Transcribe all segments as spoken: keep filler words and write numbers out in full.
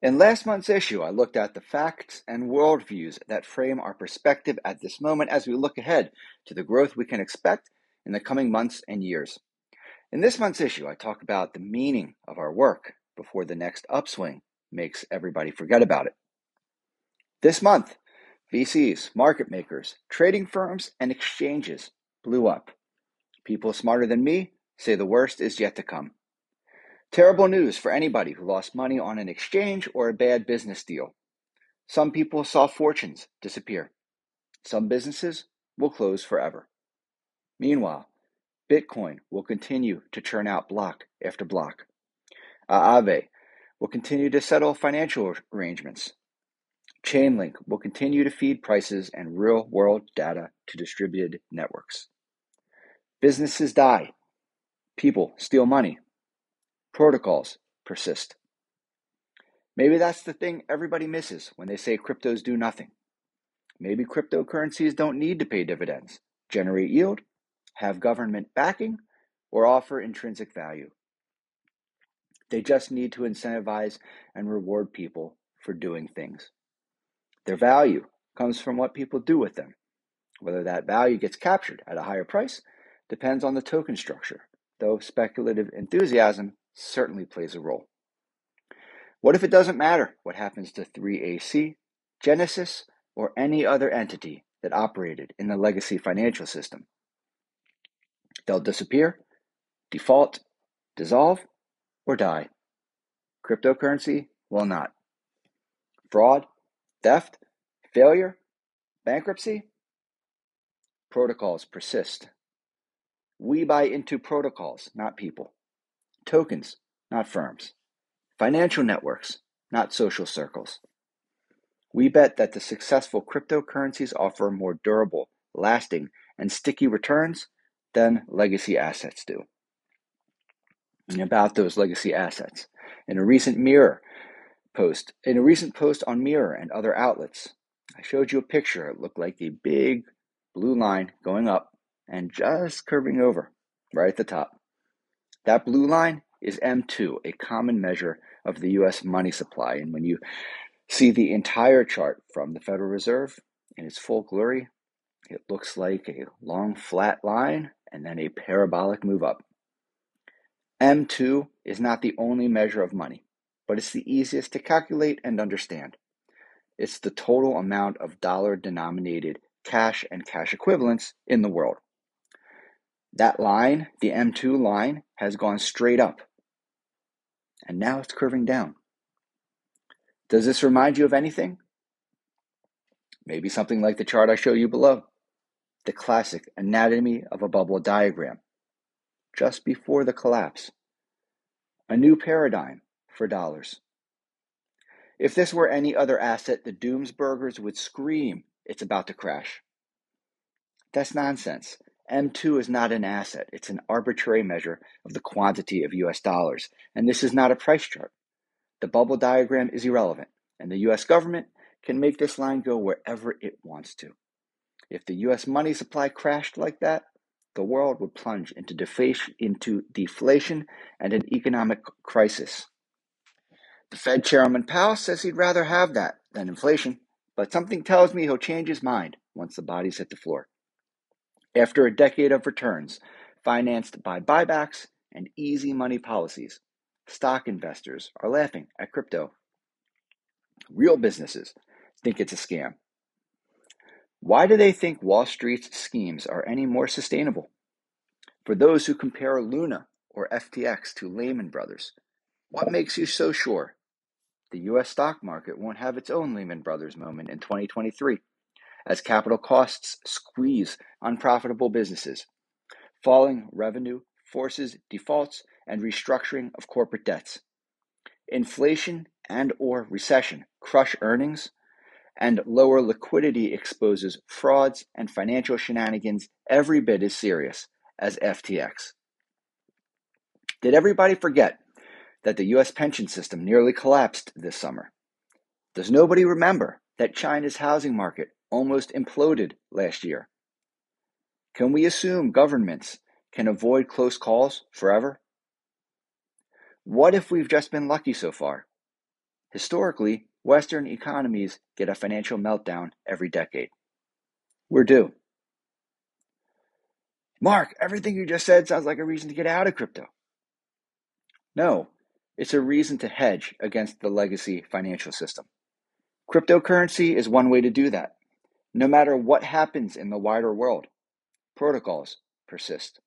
In last month's issue, I looked at the facts and worldviews that frame our perspective at this moment as we look ahead to the growth we can expect in the coming months and years. In this month's issue, I talk about the meaning of our work before the next upswing makes everybody forget about it. This month, V Cs, market makers, trading firms, and exchanges blew up. People smarter than me say the worst is yet to come. Terrible news for anybody who lost money on an exchange or a bad business deal. Some people saw fortunes disappear. Some businesses will close forever. Meanwhile, Bitcoin will continue to churn out block after block. Aave will continue to settle financial arrangements. Chainlink will continue to feed prices and real-world data to distributed networks. Businesses die. People steal money. Protocols persist. Maybe that's the thing everybody misses when they say cryptos do nothing. Maybe cryptocurrencies don't need to pay dividends, generate yield, have government backing, or offer intrinsic value. They just need to incentivize and reward people for doing things. Their value comes from what people do with them. Whether that value gets captured at a higher price depends on the token structure, though speculative enthusiasm certainly plays a role. What if it doesn't matter what happens to three A C, Genesis, or any other entity that operated in the legacy financial system? They'll disappear, default, dissolve, or die. Cryptocurrency will not. Fraud, theft, failure, bankruptcy? Protocols persist. We buy into protocols, not people. Tokens, not firms. Financial networks, not social circles. We bet that the successful cryptocurrencies offer more durable, lasting, and sticky returns than legacy assets do. And about those legacy assets, in a recent Mirror post, in a recent post on Mirror and other outlets, I showed you a picture. It looked like a big blue line going up and just curving over right at the top. That blue line is M two, a common measure of the U S money supply. And when you see the entire chart from the Federal Reserve in its full glory, it looks like a long flat line and then a parabolic move up. M two is not the only measure of money, but it's the easiest to calculate and understand. It's the total amount of dollar-denominated cash and cash equivalents in the world. That line, the M two line, has gone straight up, and now it's curving down. Does this remind you of anything? Maybe something like the chart I show you below, the classic anatomy of a bubble diagram, just before the collapse. A new paradigm for dollars. If this were any other asset, the doomsburgers would scream it's about to crash. That's nonsense. M two is not an asset. It's an arbitrary measure of the quantity of U S dollars, and this is not a price chart. The bubble diagram is irrelevant, and the U S government can make this line go wherever it wants to. If the U S money supply crashed like that, the world would plunge into deflation, into deflation and an economic crisis. The Fed Chairman Powell says he'd rather have that than inflation, but something tells me he'll change his mind once the bodies hit the floor. After a decade of returns financed by buybacks and easy money policies, stock investors are laughing at crypto. Real businesses think it's a scam. Why do they think Wall Street's schemes are any more sustainable? For those who compare Luna or F T X to Lehman Brothers, what makes you so sure the U S stock market won't have its own Lehman Brothers moment in twenty twenty-three, as capital costs squeeze unprofitable businesses? Falling revenue forces defaults and restructuring of corporate debts. Inflation and or recession crush earnings, and lower liquidity exposes frauds and financial shenanigans every bit as serious as F T X. Did everybody forget that the U S pension system nearly collapsed this summer? Does nobody remember that China's housing market almost imploded last year? Can we assume governments can avoid close calls forever? What if we've just been lucky so far? Historically, Western economies get a financial meltdown every decade. We're due. Mark, everything you just said sounds like a reason to get out of crypto. No, it's a reason to hedge against the legacy financial system. Cryptocurrency is one way to do that. No matter what happens in the wider world, protocols persist.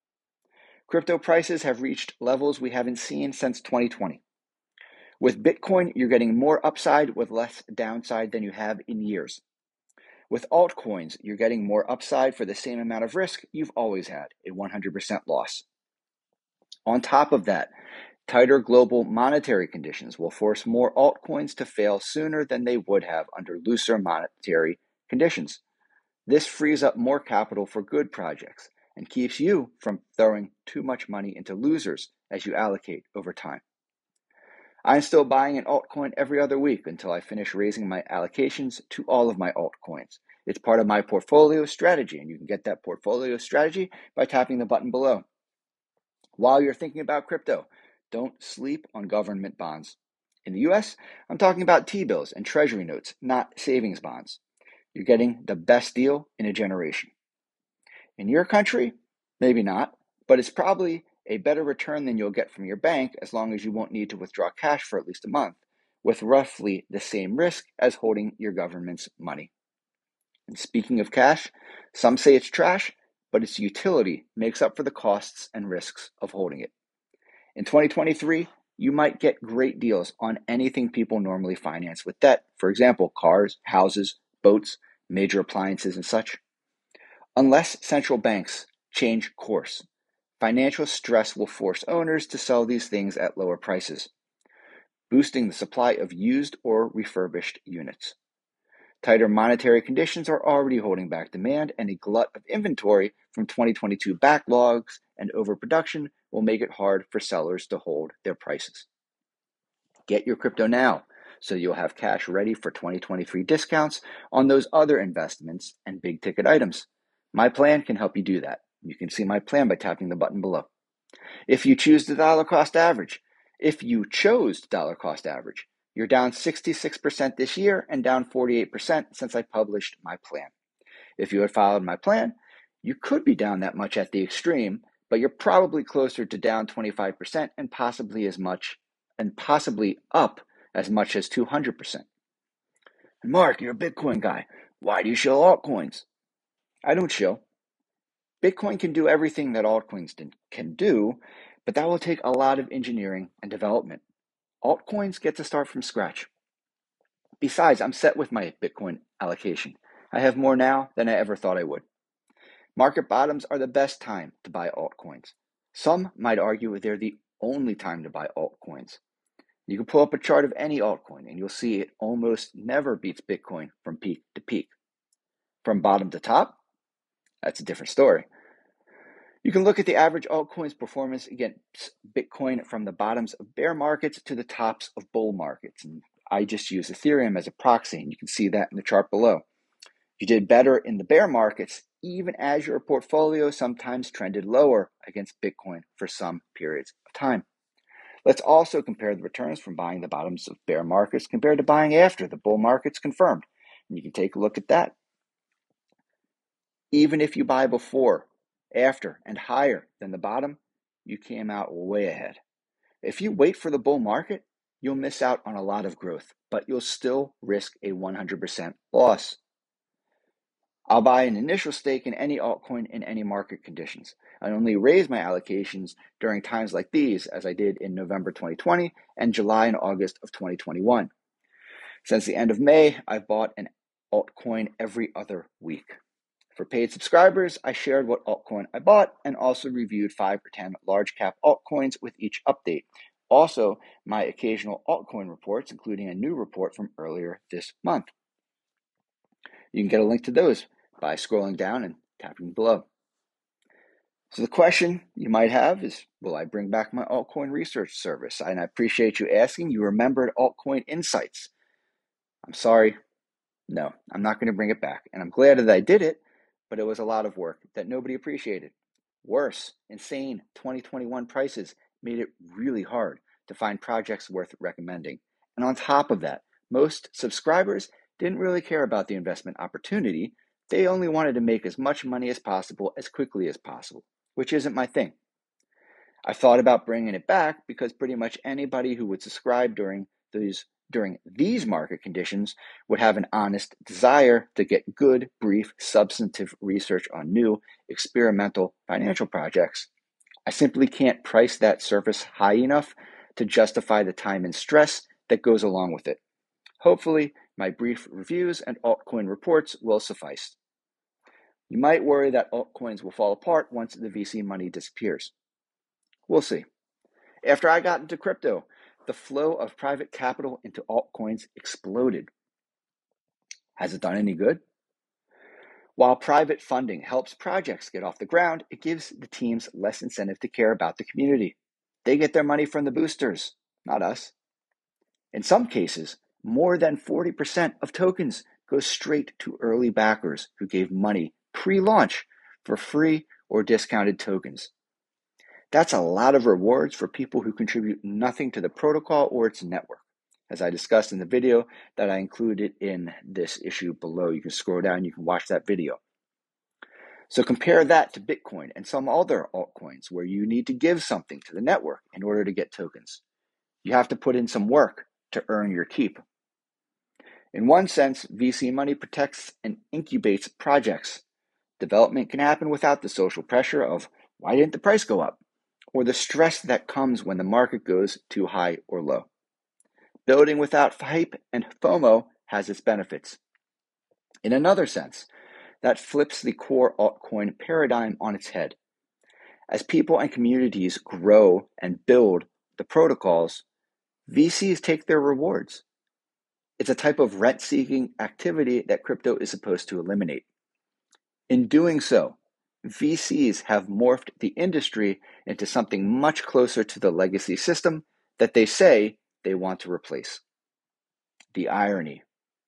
Crypto prices have reached levels we haven't seen since twenty twenty. With Bitcoin, you're getting more upside with less downside than you have in years. With altcoins, you're getting more upside for the same amount of risk you've always had, a one hundred percent loss. On top of that, tighter global monetary conditions will force more altcoins to fail sooner than they would have under looser monetary conditions. This frees up more capital for good projects and keeps you from throwing too much money into losers as you allocate over time. I'm still buying an altcoin every other week until I finish raising my allocations to all of my altcoins. It's part of my portfolio strategy, and you can get that portfolio strategy by tapping the button below. While you're thinking about crypto, don't sleep on government bonds. In the U S, I'm talking about T-bills and treasury notes, not savings bonds. You're getting the best deal in a generation. In your country, maybe not, but it's probably a better return than you'll get from your bank as long as you won't need to withdraw cash for at least a month, with roughly the same risk as holding your government's money. And speaking of cash, some say it's trash, but its utility makes up for the costs and risks of holding it. In twenty twenty-three, you might get great deals on anything people normally finance with debt. For example, cars, houses, boats, major appliances, and such. Unless central banks change course, financial stress will force owners to sell these things at lower prices, boosting the supply of used or refurbished units. Tighter monetary conditions are already holding back demand, and a glut of inventory from twenty twenty-two backlogs and overproduction will make it hard for sellers to hold their prices. Get your crypto now, so you'll have cash ready for twenty twenty-three discounts on those other investments and big ticket items. My plan can help you do that. You can see my plan by tapping the button below. If you choose the dollar cost average, if you chose dollar cost average, you're down sixty-six percent this year and down forty-eight percent since I published my plan. If you had followed my plan, you could be down that much at the extreme, but you're probably closer to down twenty-five percent and possibly as much and possibly up as much as two hundred percent. Mark, you're a Bitcoin guy. Why do you show altcoins? I don't show. Bitcoin can do everything that altcoins can do, but that will take a lot of engineering and development. Altcoins get to start from scratch. Besides, I'm set with my Bitcoin allocation. I have more now than I ever thought I would. Market bottoms are the best time to buy altcoins. Some might argue they're the only time to buy altcoins. You can pull up a chart of any altcoin and you'll see it almost never beats Bitcoin from peak to peak. From bottom to top, that's a different story. You can look at the average altcoin's performance against Bitcoin from the bottoms of bear markets to the tops of bull markets. And I just use Ethereum as a proxy, and you can see that in the chart below. You did better in the bear markets, even as your portfolio sometimes trended lower against Bitcoin for some periods of time. Let's also compare the returns from buying the bottoms of bear markets compared to buying after the bull market's confirmed. And you can take a look at that. Even if you buy before, after, and higher than the bottom, you came out way ahead. If you wait for the bull market, you'll miss out on a lot of growth, but you'll still risk a one hundred percent loss. I'll buy an initial stake in any altcoin in any market conditions. I only raise my allocations during times like these, as I did in November twenty twenty and July and August of twenty twenty-one. Since the end of May, I've bought an altcoin every other week. For paid subscribers, I shared what altcoin I bought and also reviewed five or ten large cap altcoins with each update. Also, my occasional altcoin reports, including a new report from earlier this month. You can get a link to those by scrolling down and tapping below. So the question you might have is, will I bring back my altcoin research service? And I appreciate you asking. You remembered Altcoin Insights. I'm sorry. No, I'm not going to bring it back. And I'm glad that I did it, but it was a lot of work that nobody appreciated. Worse, insane twenty twenty-one prices made it really hard to find projects worth recommending. And on top of that, most subscribers didn't really care about the investment opportunity. They only wanted to make as much money as possible as quickly as possible, which isn't my thing. I thought about bringing it back because pretty much anybody who would subscribe during these during these market conditions would have an honest desire to get good, brief, substantive research on new experimental financial projects. I simply can't price that service high enough to justify the time and stress that goes along with it. Hopefully, my brief reviews and altcoin reports will suffice. You might worry that altcoins will fall apart once the V C money disappears. We'll see. After I got into crypto, the flow of private capital into altcoins exploded. Has it done any good? While private funding helps projects get off the ground, it gives the teams less incentive to care about the community. They get their money from the boosters, not us. In some cases, more than forty percent of tokens go straight to early backers who gave money pre-launch for free or discounted tokens. That's a lot of rewards for people who contribute nothing to the protocol or its network. As I discussed in the video that I included in this issue below, you can scroll down, you can watch that video. So compare that to Bitcoin and some other altcoins where you need to give something to the network in order to get tokens. You have to put in some work to earn your keep. In one sense, V C money protects and incubates projects. Development can happen without the social pressure of, why didn't the price go up? Or the stress that comes when the market goes too high or low. Building without hype and FOMO has its benefits. In another sense, that flips the core altcoin paradigm on its head. As people and communities grow and build the protocols, V Cs take their rewards. It's a type of rent-seeking activity that crypto is supposed to eliminate. In doing so, V Cs have morphed the industry into something much closer to the legacy system that they say they want to replace. The irony.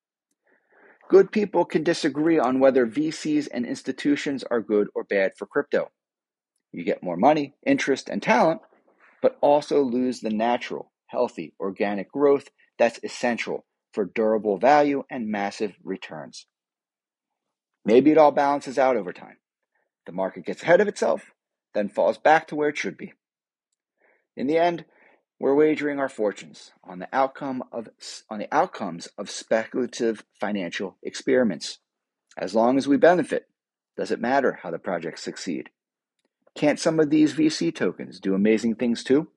Good people can disagree on whether V Cs and institutions are good or bad for crypto. You get more money, interest, and talent, but also lose the natural, healthy, organic growth that's essential for durable value and massive returns. Maybe it all balances out over time. The market gets ahead of itself, then falls back to where it should be. In the end, we're wagering our fortunes on the outcome of on the outcomes of speculative financial experiments. As long as we benefit, does it matter how the projects succeed? Can't some of these V C tokens do amazing things too?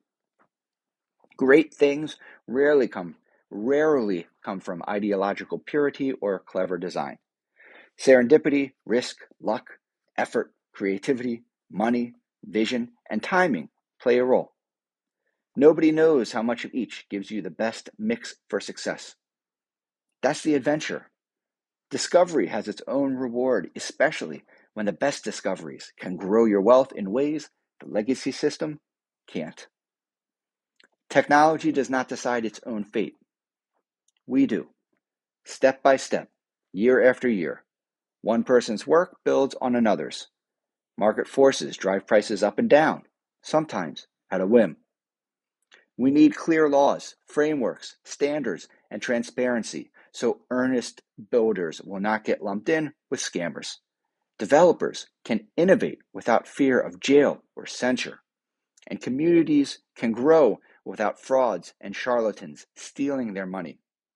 Great things rarely come rarely come from ideological purity or clever design. Serendipity, risk, luck, effort, creativity, money, vision, and timing play a role. Nobody knows how much of each gives you the best mix for success. That's the adventure. Discovery has its own reward, especially when the best discoveries can grow your wealth in ways the legacy system can't. Technology does not decide its own fate. We do. Step by step, year after year. One person's work builds on another's. Market forces drive prices up and down, sometimes at a whim. We need clear laws, frameworks, standards, and transparency so earnest builders will not get lumped in with scammers. Developers can innovate without fear of jail or censure, and communities can grow without frauds and charlatans stealing their money.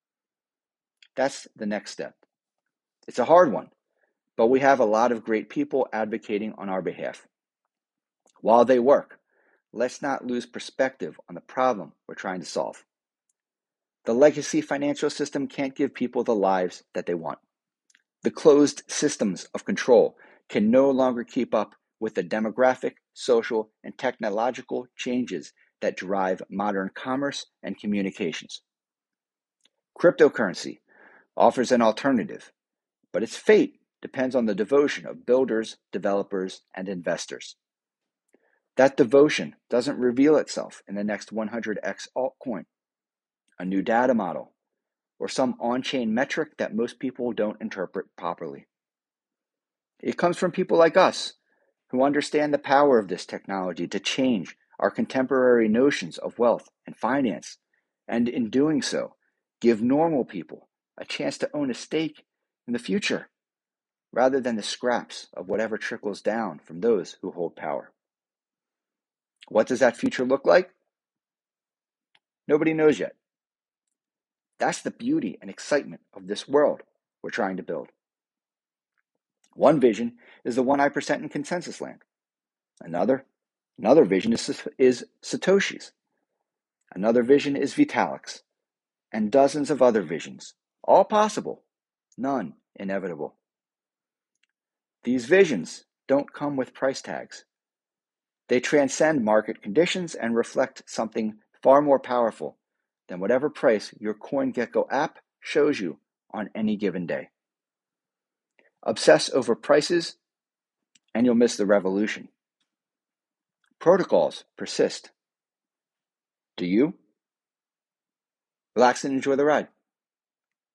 That's the next step. It's a hard one, but we have a lot of great people advocating on our behalf. While they work, let's not lose perspective on the problem we're trying to solve. The legacy financial system can't give people the lives that they want. The closed systems of control can no longer keep up with the demographic, social, and technological changes that drive modern commerce and communications. Cryptocurrency offers an alternative, but its fate depends on the devotion of builders, developers, and investors. That devotion doesn't reveal itself in the next one hundred x altcoin, a new data model, or some on-chain metric that most people don't interpret properly. It comes from people like us who understand the power of this technology to change our contemporary notions of wealth and finance, and in doing so, give normal people a chance to own a stake in the future, rather than the scraps of whatever trickles down from those who hold power. What does that future look like? Nobody knows yet. That's the beauty and excitement of this world we're trying to build. One vision is the one I present in Consensus Land. Another, another vision is, is Satoshi's. Another vision is Vitalik's. And dozens of other visions, all possible, none inevitable. These visions don't come with price tags. They transcend market conditions and reflect something far more powerful than whatever price your CoinGecko app shows you on any given day. Obsess over prices, and you'll miss the revolution. Protocols persist. Do you? Relax and enjoy the ride.